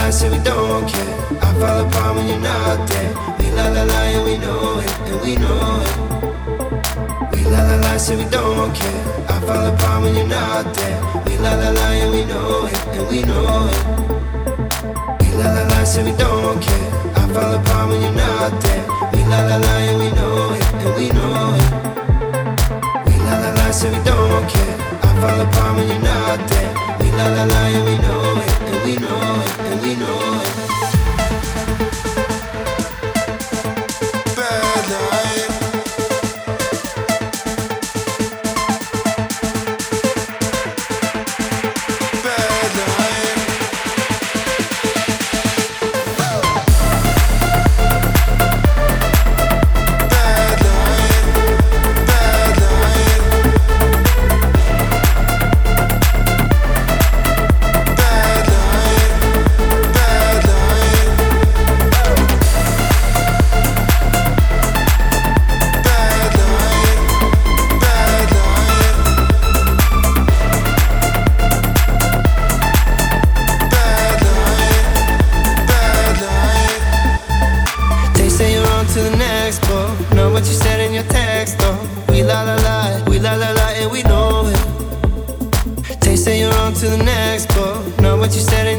la, say we don't care. I fall apart when you're not there. We la la la and we know it, and we know it. We la la la, say we don't care. I fall apart when you're not there. We la la la and we know it, and we know it. We la la la, say we don't care. I fall apart when you're not there. We la la la and we know it, and we know it. We la la la, say we don't care. I fall apart when you're not there. We la la la and we know it, and we know it, and we know it. Bad night. Bad night. Bad night. Bad night. They say you're on to the next, but know what you said in your text, oh. We la la la, and we know it. They say you're on to the next, but know what you said in